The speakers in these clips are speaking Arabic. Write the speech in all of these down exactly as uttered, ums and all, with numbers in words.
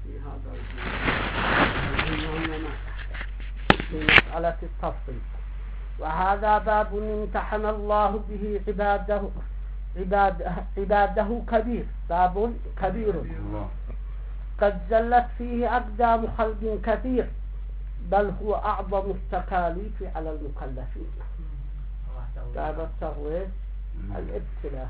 في هذا الجانب في مسألة التفصيل. وهذا باب امتحن الله به عباده عباده, عباده كبير، باب كبير قد زلت فيه أقدام خلق كثير، بل هو أعظم التكاليف على المكلفين. باب التغوير الابتلاء.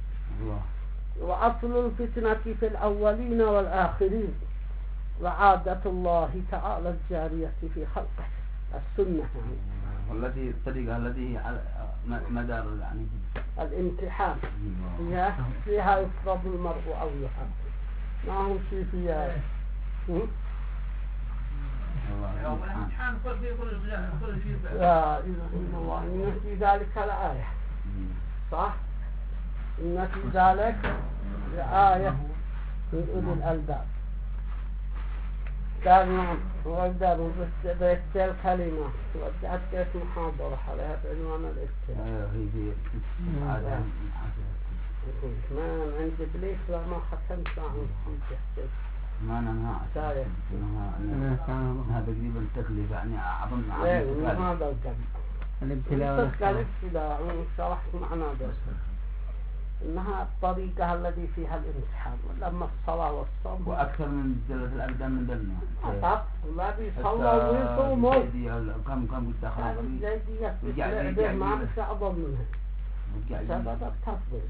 وأصل الفتنة في الأولين والآخرين، وعادة الله تعالى الجارية في خلقه السنة، يعني والتي الطريقة التي على مدار يعني الامتحان فيها فيها يفرض المرء أو يحب، ما هو شيء فيها يوم الامتحان كل في كل كل شيء. لا إله إلا الله. إن في ذلك لآية، صح؟ إن في ذلك لآية لأولي الألباب. كان وقدروا بس الكلمة وجدت كيف محاضرة عليها بعنوان الإفتاء. هي هي عادة ما عند إبليس لما ختمت عن الشيء. ما أنا سايق. هذا قريب التكليف يعني أعظم من إيه هذا الجد. الابتلاء. الابتلاء شرحت معنا بس. إنها الطريقة التي فيها الامتحان، ولما الصلاة والصوم وأكثر من جلة الأقدام من دلنا. أطب لا بيصلوا ويصوموا. كم كم هذه الزيدية في ما مش أعظم منها. سبب التفضيل.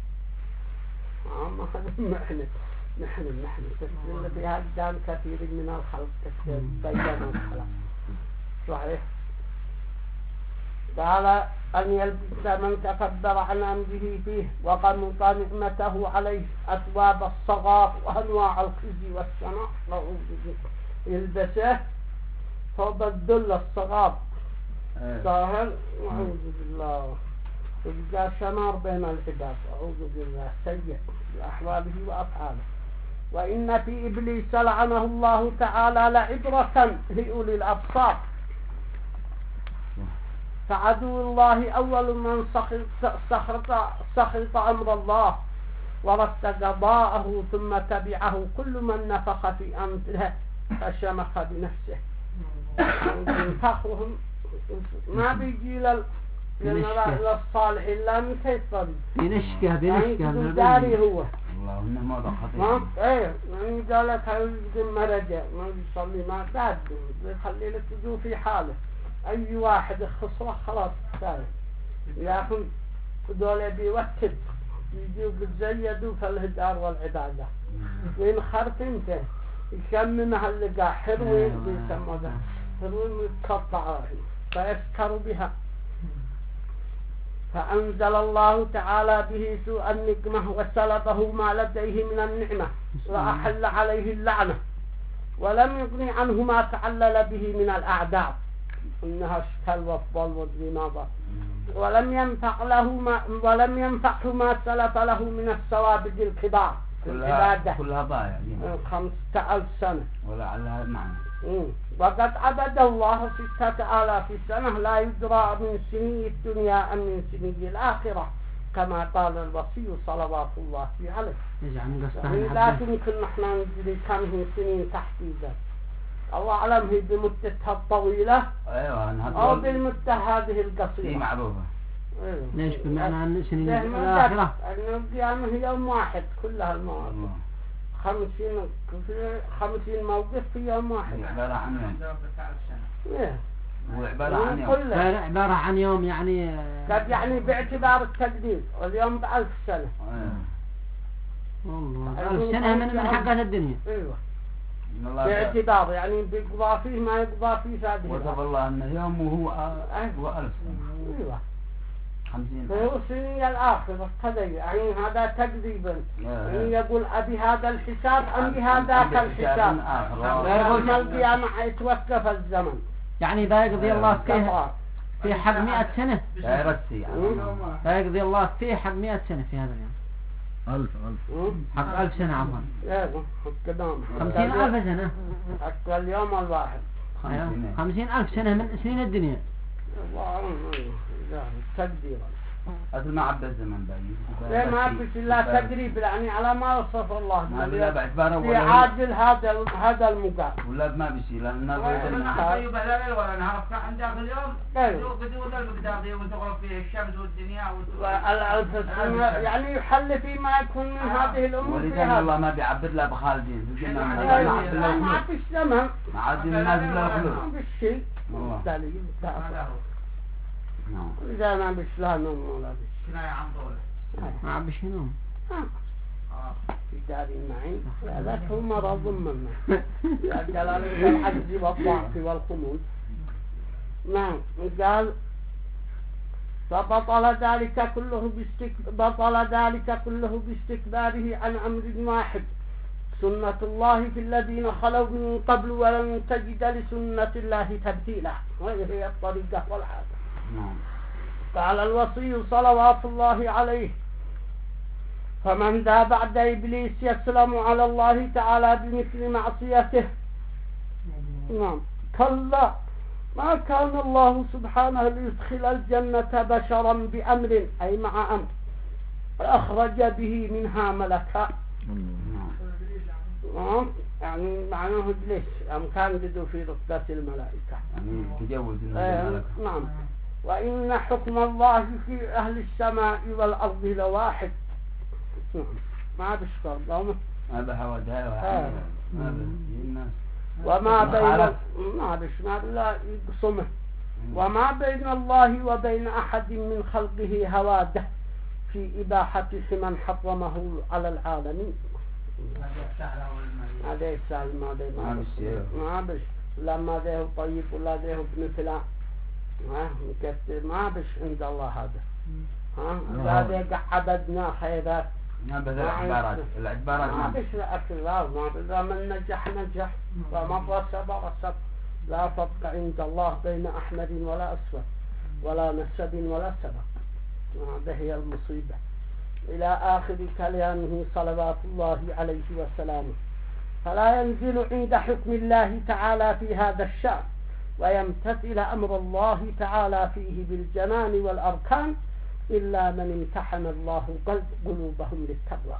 أما هذا نحن نحن نحن تسلم فيها أقدام كثير من الخلق تبين الخلق. صحيح. قال أن يلبس من تكبر عن أمره فيه وقمط نعمته عليه أثواب الصغار وأنواع الخزي والشناء، يلبسه ثوب الذل الصغار سهل، أعوذ بالله، يبقى شنار بين العباد، أعوذ بالله، سيء بأحواله وأفعاله. وإن في إبليس لعنه الله تعالى لعبرة لأولي الأبصار، فعدو الله أول من سخط, سخط, سخط أمر الله ورد قضاءه، ثم تبعه كل من نفخ في أمره فشمخ بنفسه. ينفخهم ما بيجي للصالح إلا من كيف بنشكه بنشكه من داري هو الله إنه ما ضخطه. ما إيه يعني قالت هيقدم مرجع ما بيصلي ما بعد بيخلي لك تجو في حاله. أي واحد خسره خلاص كفاية، لكن دول بيوتد يجوا بتزيدوا في الهدار والعبادة، وين خرط انت يشممها اللقاء حروين بيسموا ذا حروين يتقطعوا فيسكروا بها. فأنزل الله تعالى به سوء النقمة وسلبه ما لديه من النعمة وأحل عليه اللعنة، ولم يغني عنه ما تعلل به من الأعداء، إنها اشتل وفضل والذنابة، ولم ينفع له ما ولم ينفعه ما سلف له من الثوابت الكبار في العبادة كلها ضايع خمسة ألف سنة ولا على معنى. وقد عبد الله ستة آلاف سنة لا يدرى من سني الدنيا أم من سني الآخرة، كما قال الوصي صلوات الله عليه. يعني لكن كنا نحن ندري كم هي سنين تحديدا، الله أعلم هي بمدتها الطويلة أيوة أو بالمدة هذه القصيرة. هي معروفة. أيوة. ليش بمعنى أن سنين الآخرة؟ أن القيامة هي يوم واحد كلها المواقف. خمسين خمسين موقف في يوم واحد. عبارة عن يوم. إيه. وعبارة عن يوم. عبارة عن يوم يعني. قد يعني باعتبار التقدير واليوم بألف سنة. والله ألف سنة من من حقات الدنيا. أيوة. باعتبار يعني بيقضى فيه ما يقضى فيه سادة. وصف الله أن يوم وهو هو ألف سنة. أيوة. خمسين. فهو سنية الآخرة كذا يعني هذا تكذيبا. يعني يقول أبي هذا الحساب أم بهذاك الحساب. يوم القيامة يتوقف الزمن. يعني ذا يقضي الله فيه في حق مئة سنة. لا يرسي يعني. ذا يقضي الله فيه حق مئة سنة في هذا اليوم. ألف ألف. حق ألف سنة عفوا. إيه حق خمسين ألف سنة. حق اليوم الواحد. خمسين ألف سنة من سنين الدنيا. الله أعلم. تقديرا. أصل ما عبد الزمن باين. لا ما فيش إلا تقريب يعني على ما وصف الله. ما بلا باعتباره في ولا عاجل هذا هذا المقام. ولا ما بيصير لأن الناس ولا طيب لا ولا نهار عندك اليوم. أيوه. بدون المقدار دي وانت غرف فيه الشمس والدنيا والسنة يعني يحل فيما يكون من هذه الأمور ولذلك فيها. الله ما بيعبر لا بخالدين. أيوه. ما فيش زمن. ما عاد الناس لا ما يخلون. فيش شيء. والله. دليل. نعم. إذا ما بيش لا نوم ولا بيش. كناية عن طوله. ما عبش نوم. في دار النعيم هذاك هو مرض منا يا جلال العجز والضعف والخمول. نعم قال فبطل ذلك كله باستك... بطل ذلك كله باستكباره عن أمر واحد سنة الله في الذين خلوا من قبل ولن تجد لسنة الله تبديلا. وهي هي الطريقة والعادة. نعم. قال الوصي صلوات الله عليه فمن ذا بعد إبليس يسلم على الله تعالى بمثل معصيته. نعم كلا ما كان الله سبحانه ليدخل الجنة بشرا بأمر أي مع أمر أخرج به منها ملكا. نعم يعني معناه إبليس أم كان بدو في رتبة الملائكة يعني تجاوز الملائكة. نعم وإن حكم الله في أهل السماء والأرض لواحد. ما بشكر قومه ما بهودها ما الناس وما بين ما بش ما لا يقسمه وما بين الله وبين أحد من خلقه هواده في إباحة من حرمه على العالمين. هذا سهل ما ده ما بش ما بش لا ما ده طيب ولا ده ابن فلان ها مكتر ما بش عند الله هذا. ها هذا عبدنا خيرات. ما بدل العبارات العبارات ما بش أكل لا ما بدل من نجح نجح ومن رسب رسب. لا فرق عند الله بين أحمر ولا أسود ولا نسب ولا سبب. هذه هي المصيبة إلى آخر كلامه صلوات الله عليه وسلامه. فلا ينزل عند حكم الله تعالى في هذا الشأن ويمتثل أمر الله تعالى فيه بالجنان والأركان إلا من امتحن الله قلب قلوبهم للتقوى.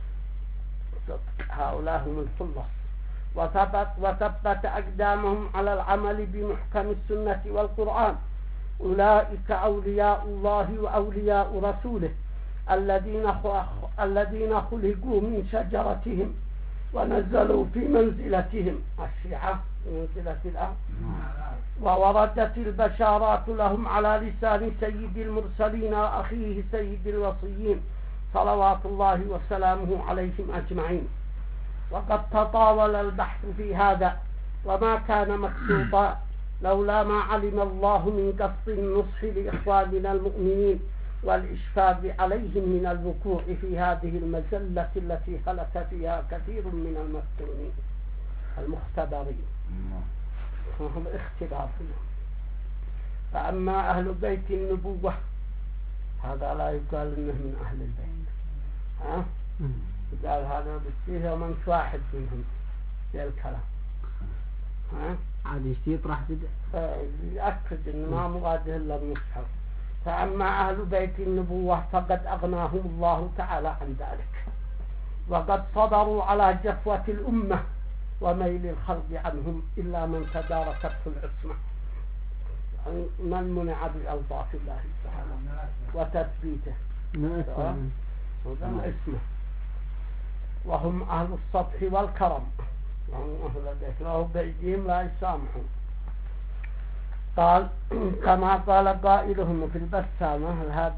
هؤلاء هم الخلص وثبت, وثبت أقدامهم على العمل بمحكم السنة والقرآن. أولئك أولياء الله وأولياء رسوله الذين الذين خلقوا من شجرتهم ونزلوا في منزلتهم الشيعة منزلة الأرض. ووردت البشارات لهم على لسان سيد المرسلين وأخيه سيد الوصيين صلوات الله وسلامه عليهم أجمعين. وقد تطاول البحث في هذا وما كان مكتوبا لولا ما علم الله من قصد النصح لإخواننا المؤمنين والإشفاق عليهم من الوقوع في هذه المزلة التي هلك فيها كثير من المفتونين المختبرين وهم اختلافهم. فأما أهل بيت النبوة هذا لا يقال إنه من أهل البيت. ها؟ قال هذا بسيه من واحد منهم في الكلام. ها؟ عاد يشتي يطرح بدء يأكد إن ما مراده إلا المصحف. فأما أهل بيت النبوة فقد أغناهم الله تعالى عن ذلك وقد صبروا على جفوة الأمة وميل الخلق عنهم إلا من تداركته العصمة يعني من منع بألطاف الله تعالى وتثبيته هذا العصمة. وهم أهل السطح والكرم يعني أهل ذلك له بأيديهم لا يسامحون. قال كما قال قائلهم في البسامة الهادي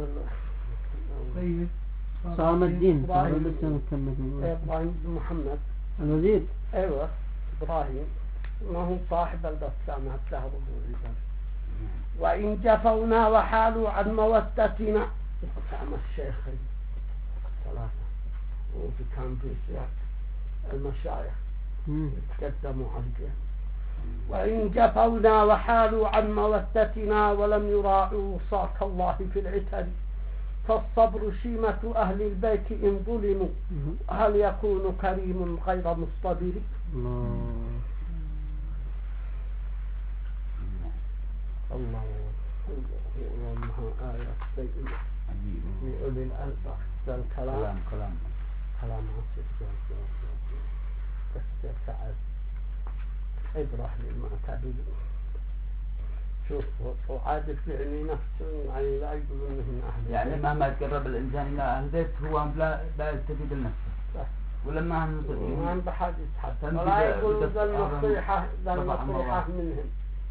بن صام الدين إبراهيم بن محمد الوزير. أيوة إبراهيم ما هو صاحب البسامة الدهر. وإن جفونا وحالوا عن مودتنا فأما الشيخين ثلاثة وفي كان في المشايخ يتقدموا عليهم. وإن جفونا وحالوا عن مودتنا ولم يراعوا وصاك الله في العتر فالصبر شيمة أهل البيت إن ظلموا هل يكون كريم غير مصطبر. الله وأنها آية بينة عجيب لأولي الألباب. ذا الكلام كلام كلام كلام عصير بس سعد ابرح للمعتدل. شوف وعادة يعني نفسه يعني لا يقول انه من اهل يعني البيت. مهما تقرب الانسان الى اهل البيت هو لا لا يستفيد لنفسه بس. ولما هم ما عند حد يتحدث تنفيذ- ولا يقول بدأ ذا النصيحة ذا طبعاً النصيحة الله. منهم.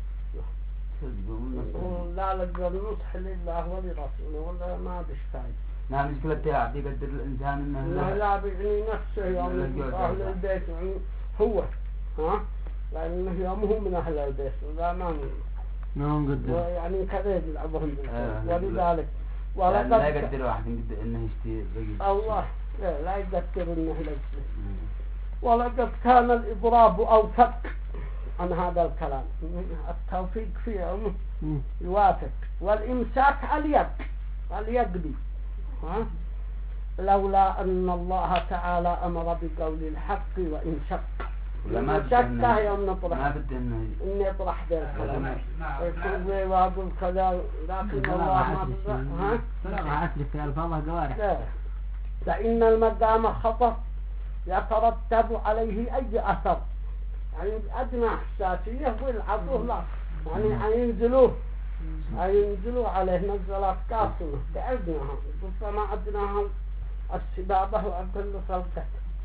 يقول لا لقى النصح لله ولرسوله ولا ما بش فايدة. نعم مشكلة تعب يقدر الانسان انه انه لا بيعني نفسه يوم من اهل البيت يعني هو ها لانه يوم هو من اهل البيت ولا ما من نعم قدر يعني كذا يلعبهم آه، ولذلك يعني لا ولقد يقدر واحد يقدر انه يشتري رقيق. الله لا لا يقدر انه يلبسه. ولقد كان الإضراب أوثق عن هذا الكلام. التوفيق فيه أنه يوافق والإمساك اليد اليد بي ها لولا أن الله تعالى أمر بقول الحق وإن شق ما شكه يوم نطرح ما بدي انه إن يطرح ذلك ولا يقول وأقول كذا لكن الله ما بدأ ها بلغة عسل في ألفاظها قوارح. لا فإن المقام خطر يترتب عليه أي أثر يعني أدنى حساسية والعطوه لا يعني حينزلوه حينزلوا عليه نزلات كاسمة بأدناها ربما أدناها السبابة وأقل خلقه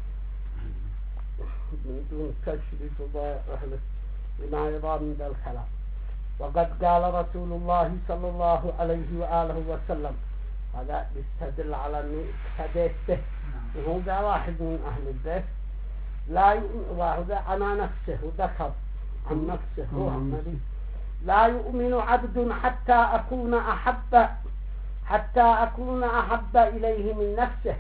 من دون كشف فضاء أهله لما يرى من ذا الكلام. وقد قال رسول الله صلى الله عليه وآله وسلم هذا يستدل على أنه اقتديت به وهو ذا واحد من أهل البيت لا يؤمن وهذا عن نفسه وذكر عن نفسه هو النبي لا يؤمن عبد حتى أكون أحب حتى أكون أحب إليه من نفسه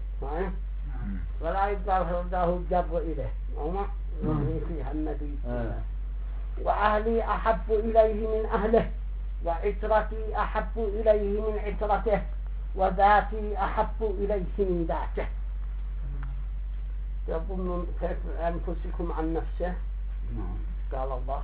ولا يقال هذا جر إليه وما يعني فيها النبي وأهلي أحب إليه من أهله وعترتي أحب إليه من عترته وذاتي أحب إليه من ذاته. يظن كيف أنفسكم عن نفسه قال الله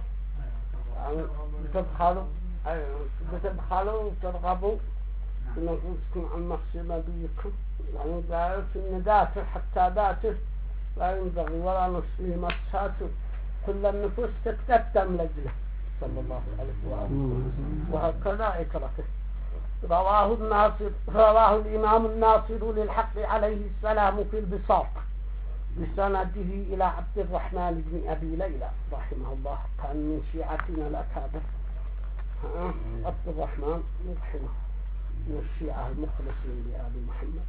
تبخلوا تبخلوا وترغبوا بنفسكم عن نفس نبيكم يعني قال إن ذاته حتى ذاته لا ينبغي ولا نصفه مساته كل النفوس تتقدم لجله صلى الله عليه وسلم وهكذا عترته. رواه الناصر رواه الإمام الناصر للحق عليه السلام في البساط بسنده إلى عبد الرحمن بن أبي ليلى رحمه الله كان من شيعتنا الأكابر عبد الرحمن رحمه من الشيعة المخلصين لآل محمد.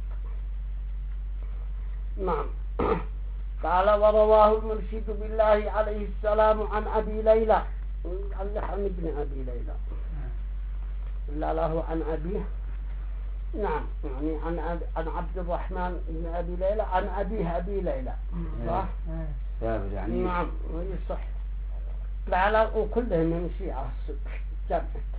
نعم قال ورواه المرشد بالله عليه السلام عن أبي ليلى عن ابن أبي ليلى إلا له عن أبيه نعم يعني عن عن عبد الرحمن بن أبي ليلى عن أبيه أبي ليلى صح؟ يعني نعم صح قال وكلهم من شيعة جمع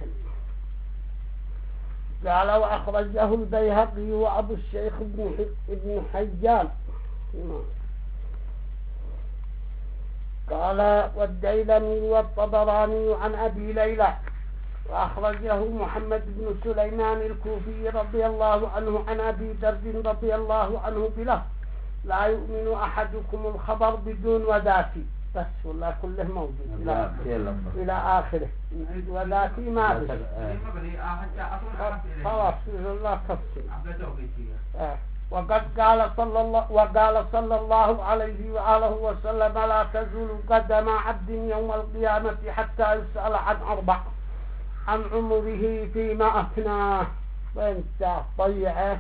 قال وأخرجه البيهقي وأبو الشيخ ابن ابن حجان قال والديلمي والطبراني عن أبي ليلى وأخرجه محمد بن سليمان الكوفي رضي الله عنه عن أبي درد رضي الله عنه بله لا يؤمن أحدكم الخبر بدون وذاتي بس والله كله موجود إلى, إلى آخره وذاتي ما بس خلاص الله تفصيل. وقد قال صلى الله وقال صلى الله عليه وآله وسلم لا تزول قدم عبد يوم القيامة حتى يسأل عن أربع عن عمره فيما أفناه وين ضيعه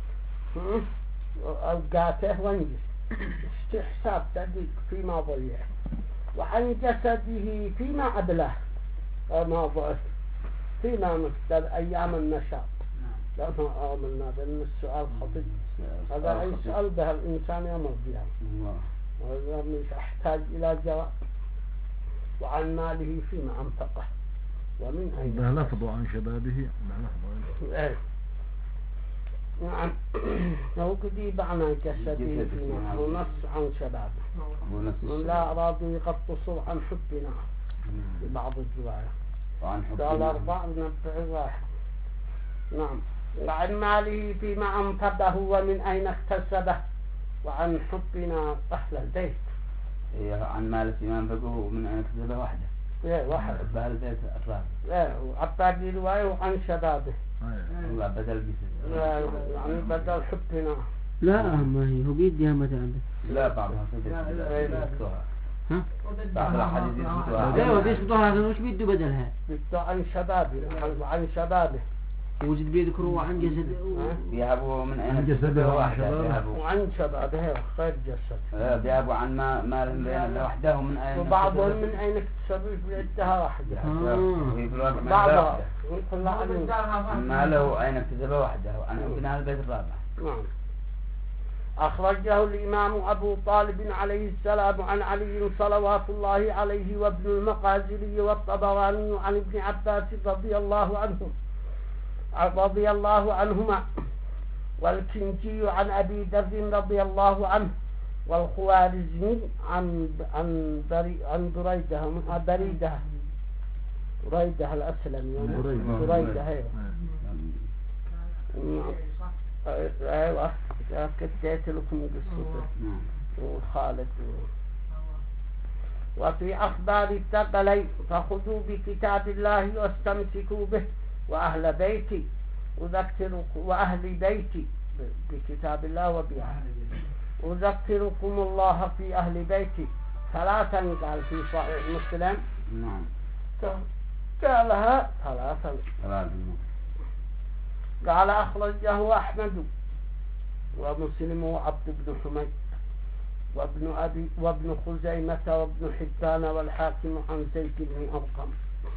أوقاته وانجز استحساب تديك فيما ضيعه وعن جسده فيما أبلاه ما ضعف فيما مستل أيام النشاط لا ما آمنا بأن السؤال خطير هذا يسأل به الإنسان يوم القيامة وهذا يحتاج إلى جواب وعن ماله فيما أنفقه ومن أين ده لفظ عن شبابه ده لفظ ايه نعم لو قدي بعنى جسده فيما ونص عن شبابه من لا أرادوا يقتصوا عن حبنا في بعض الروايات وعن قال حبنا أربع نبع واحد. نعم. وعن ماله فيما أنفقه ومن أين اكتسبه وعن حبنا أهل البيت. إيه عن مال فيما أنفقه ومن أين اكتسبه واحدة. إيه واحد. بهذا البيت الرابع. إيه وعبادي رواية وعن شبابه. والله بدل بيصير. يعني بدل حبنا. لا ما هي هو بيديها متى عنده. لا بعضها صدق. ها؟ بعض الأحاديث يثبتوها. لا هو بيثبتوها لكن وش بيدوا بدلها؟ بيدوا عن شبابه وعن شبابه. وجد بيذكروا عن جسد. بيهبوا من أين عن جسده وعن واحدة شبابه. بيهبوا. وعن شبابه خير جسد. لا بيهبوا عن ما مالهم بين وحده ومن أين. وبعضهم من أين اكتسبوا بيدها واحدة. وهي في الواقع من بعضها. واحدة. ماله أين اكتسبه وحده وعن حبنا البيت الرابع. نعم. أخرجه الإمام أبو طالب عليه السلام عن علي صلوات الله عليه وابن المقازري والطبراني عن ابن عباس رضي الله عنهم رضي الله عنهما والكنجي عن أبي ذر رضي الله عنه والخوارزمي عن عن بري عن بريدة بريدة بريدة الأسلمي بريدة هي. ايوه كتبت لكم قصته وخالد. وفي اخبار الثقلين فخذوا بكتاب الله واستمسكوا به واهل بيتي اذكركم واهل بيتي بكتاب الله وبأهل اذكركم الله في اهل بيتي ثلاثا قال في صحيح مسلم. نعم. قالها ثلاثا. ثلاثا. قال أخرجه أحمد ومسلم وعبد بن حميد وابن أبي وابن خزيمة وابن حبان والحاكم عن زيد بن أرقم.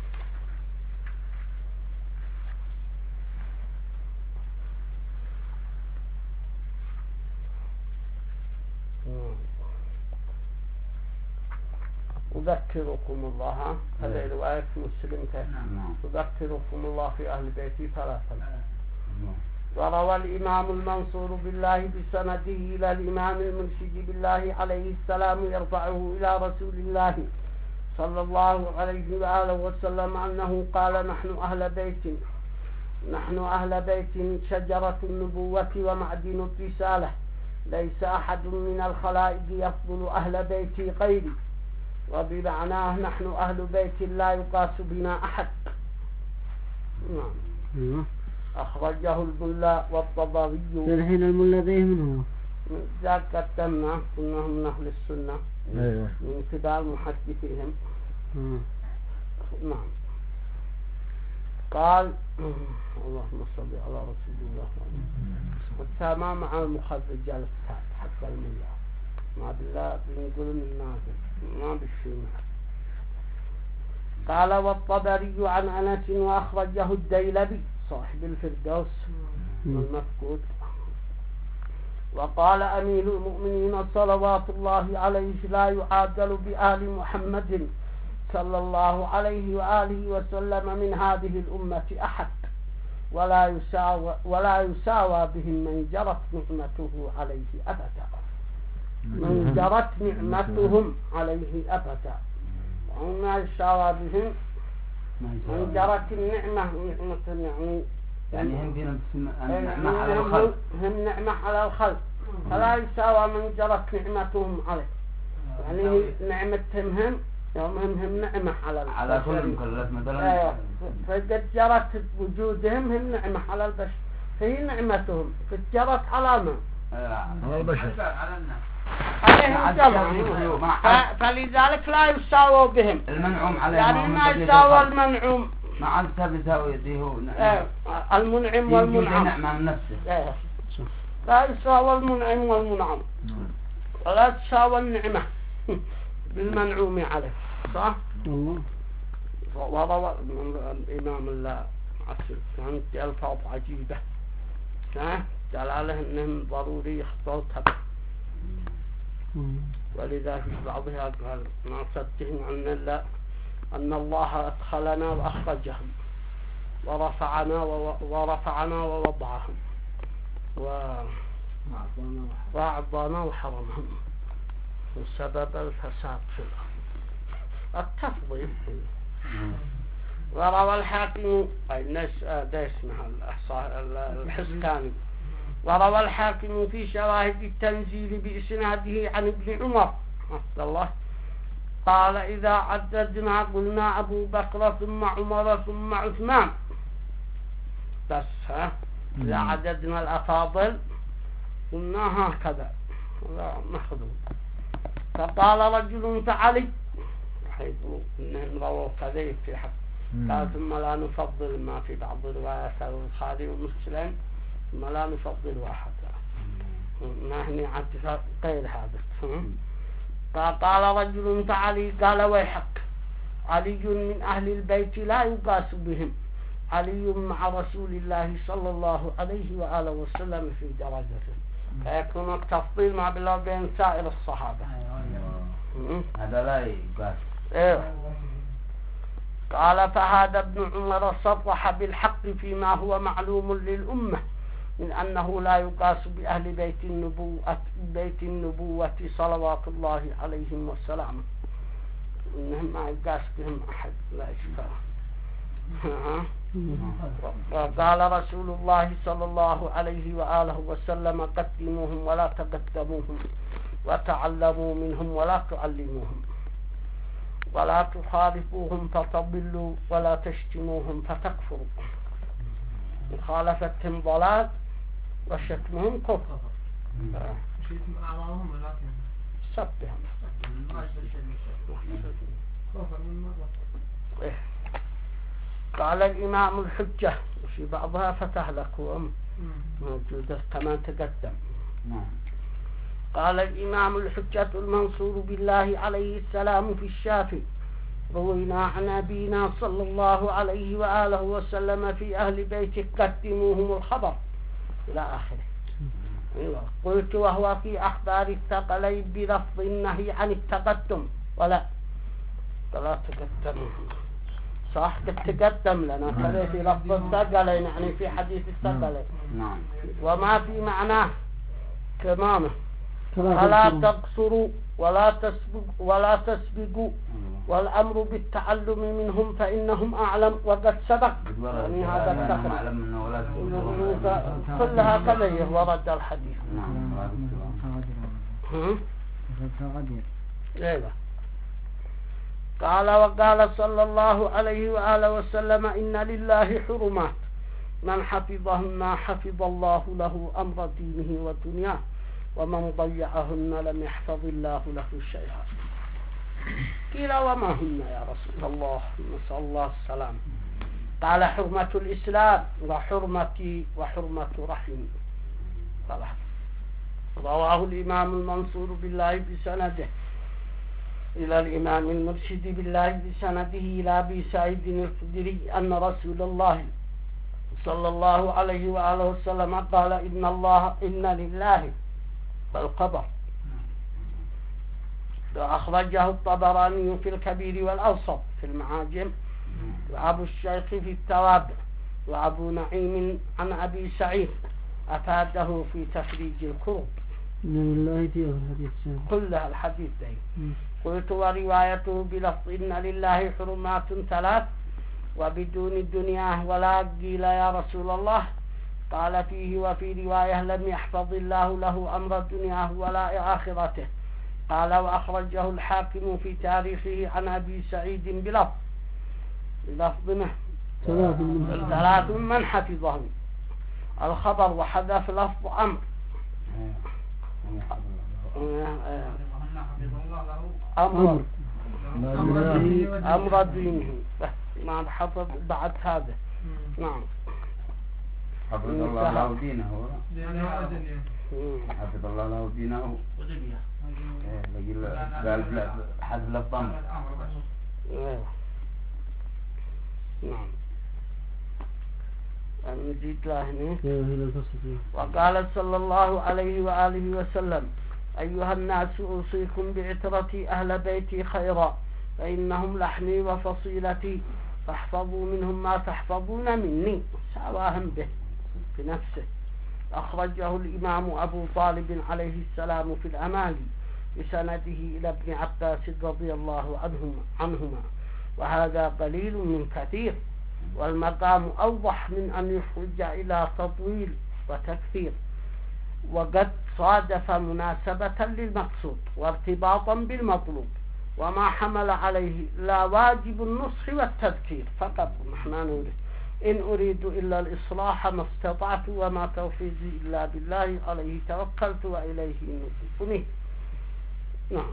أذكركم الله هذه رواية مسلم. أذكركم الله في أهل بيتي ثلاثا. وروى الإمام المنصور بالله بسنده إلى الإمام المرشد بالله عليه السلام يرفعه إلى رسول الله صلى الله عليه وآله وسلم أنه قال نحن أهل بيت نحن أهل بيت شجرة النبوة ومعدن الرسالة ليس أحد من الخلائق يفضل أهل بيتي غيري وبمعناه نحن أهل بيت لا يقاس بنا أحد. نعم. أخرجه الملا والطبري. الحين الملا ذي من هو؟ ذاك قدمنا كنا من أهل السنة. أيوة. من كبار محدثيهم. نعم. قال اللهم صل على رسول الله والتمام مع المخرج على الكتاب حتى الملا ما بالله بنقول النازل ما بالشيء. قال والطبري عن أنس وأخرجه الديلبي صاحب الفردوس المفقود. وقال أمير المؤمنين صلوات الله عليه لا يعادل بآل محمد صلى الله عليه وآله وسلم من هذه الأمة أحد ولا يساوى, ولا يساوى بهم من جرت نعمته عليه أبدا. من جرت نعمتهم عليه أبدا وما يساوى بهم من جرت النعمة نعمة يعني يعني هم بين النعمة على الخلق. هم نعمة على الخلق فلا يساوى من جرت نعمتهم عليه يعني نعمتهم هم يوم هم هم نعمة على البشر على كل مكلف مثلا. فقد جرت وجودهم هم نعمة على البشر فهي نعمتهم قد جرت على من؟ على البشر على الناس عليهم جمع. فلذلك لا يساووا بهم المنعوم عليهم يعني ما يساوى المنعوم مع السبب يساوي يديه المنعم والمنعم نعمة من نفسه. لا يساوى المنعم والمنعم ولا تساوى النعمة بالمنعوم عليه صح؟ الله. وروى الإمام العسل كانت ألفاظ عجيبة ها دلالة أنهم ضروري يخطوطها ولذا في بعضها قال ما صدقهم أن الله أن الله أدخلنا وأخرجهم ورفعنا ورفعنا ووضعهم وأعطانا وحرمهم وسبب الفساد في الأرض. التفضيل وروى الحاكم الناس ده اسمها الإحصاء الحسكاني وروى الحاكم في شواهد التنزيل بإسناده عن ابن عمر عبد الله قال إذا عددنا قلنا أبو بكر ثم عمر ثم عثمان بس ها إذا عددنا الأفاضل قلنا هكذا لا مخذوب. فقال رجل فعلي حيث إنهم رووا كذلك في حق قال ثم لا نفضل ما في بعض الروايات البخاري ومسلم ثم لا نفضل واحد ما هني عن غير هذا. فقال رجل فعلي قال ويحك علي من أهل البيت لا يقاس بهم علي مع رسول الله صلى الله عليه وآله وسلم في درجته فيكون التفضيل ما بالله بين سائر الصحابة. هذا لا يقاس. إيه. قال فهذا ابن عمر صرح بالحق فيما هو معلوم للأمة من أنه لا يقاس بأهل بيت النبوة بيت النبوة صلوات الله عليهم والسلام إنهم ما يقاس بهم أحد لا إشكال. وقال رسول الله صلى الله عليه وآله وسلم قدموهم ولا تقدموهم وتعلموا منهم ولا تعلموهم ولا تخالفوهم فتضلوا ولا تشتموهم فتكفروا مخالفتهم ضلال وشتمهم كفر. شتم أعمالهم ولكن سبهم إيه. قال الإمام الحجة وفي بعضها فتح لكم موجودة كمان تقدم. قال الإمام الحجة المنصور بالله عليه السلام في الشافعي روينا عن أبينا صلى الله عليه وآله وسلم في أهل بيته قدموهم الخبر إلى آخره. قلت وهو في أخبار الثقلين بلفظ النهي عن التقدم ولا فلا تقدموهم صح تقدم لنا كذا في لفظ الثقلين يعني في حديث الثقلين وما في معناه تمامه فلا تقصروا ولا تسبق ولا تسبقوا والأمر بالتعلم منهم فإنهم أعلم وقد سبق يعني هذا التخرج كلها كذا ورد الحديث. ايوه. قال وقال صلى الله عليه وآله وسلم إن لله حرمات من حفظهن حفظ الله له أمر دينه ودنياه ومن ضيعهن لم يحفظ الله له شيئا. قيل وما هن يا رسول الله نسأل الله السلام. قال حرمة الإسلام وحرمتي وحرمة رحمي. رواه الإمام المنصور بالله بسنده إلى الإمام المرشد بالله بسنده إلى أبي سعيد الخدري أن رسول الله صلى الله عليه وآله وسلم قال إن الله إن لله بالقبر. أخرجه الطبراني في الكبير والأوسط في المعاجم وأبو الشيخ في التوابع وأبو نعيم عن أبي سعيد أفاده في تخريج الكروب كلها الحديث ده. قلت وروايته بلفظ إن لله حرمات ثلاث وبدون الدنيا ولا قيل يا رسول الله قال فيه وفي رواية لم يحفظ الله له أمر دنياه ولا آخرته. قال وأخرجه الحاكم في تاريخه عن أبي سعيد بلفظ بلفظ ثلاث من حفظه الخبر وحذف لفظ أمر أمر أمر دينه ما حفظ بعد هذا. نعم حفظ الله له دينه حفظ الله له دينه قال حذف لفظ أمر. نعم نزيد له. وقال صلى الله عليه وآله وسلم أيها الناس أوصيكم بعترتي أهل بيتي خيرا فإنهم لحمي وفصيلتي فاحفظوا منهم ما تحفظون مني سواهم به بنفسه. أخرجه الإمام أبو طالب عليه السلام في الأمالي بسنده إلى ابن عباس رضي الله عنهما عنهما وهذا قليل من كثير، والمقام أوضح من أن يخرج إلى تطويل وتكثير، وقد صادف مناسبة للمقصود وارتباطا بالمطلوب، وما حمل عليه لا واجب النصح والتذكير فقط. نحن نريد إن أريد إلا الإصلاح ما استطعت وما توفيقي إلا بالله عليه توكلت وإليه نصيبني. نعم.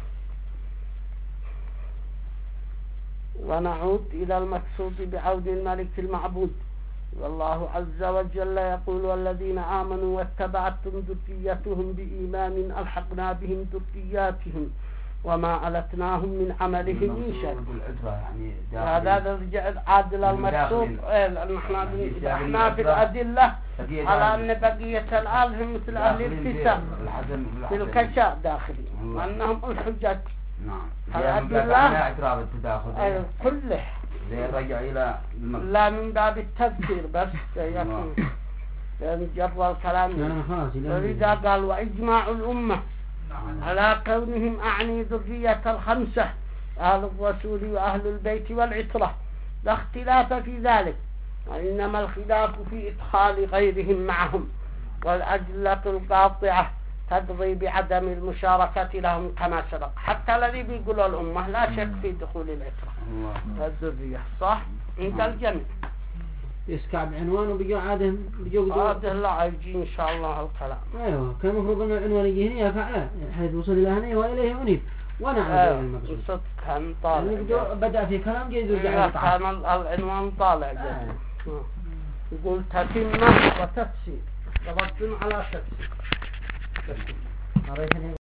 ونعود إلى المقصود بعود الملك المعبود. والله عز وجل يقول: والذين آمنوا واتبعتهم ذريتهم بإيمان ألحقنا بهم ذرياتهم وما ألتناهم من عملهم من شيء. هذا عادل المقصود. نحن في الأدلة على أن بقية الآل هم مثل أهل الكتاب في الكشاء داخلي وأنهم الحجج. نعم. الأدلة اعتراف التداخل كله يرجع إلى لا من باب التذكير بس يكون جر الكلام. ولذا قال: وإجماع الأمة على كونهم أعني ذرية الخمسة أهل الرسول وأهل البيت والعترة، لا اختلاف في ذلك، وإنما الخلاف في إدخال غيرهم معهم، والأدلة القاطعة تقضي بعدم المشاركة لهم كما سبق. حتى الذي بيقول الأمة لا شك في دخول العترة والذرية، صح؟ عند الجميع يسكع بعنوان وبيجوا عادهم بيجوا هذا لا يجي إن شاء الله الكلام. أيوة كان مفروض أن العنوان يجي هنا فعلا حيث وصل إلى هنا وإليه أنيب ونعم. أيوة المقصود كان طالع يعني بدأ في كلام جيد ورجع كان العنوان طالع آه. يقول تتمة وتفسير، ضبط على تفسير.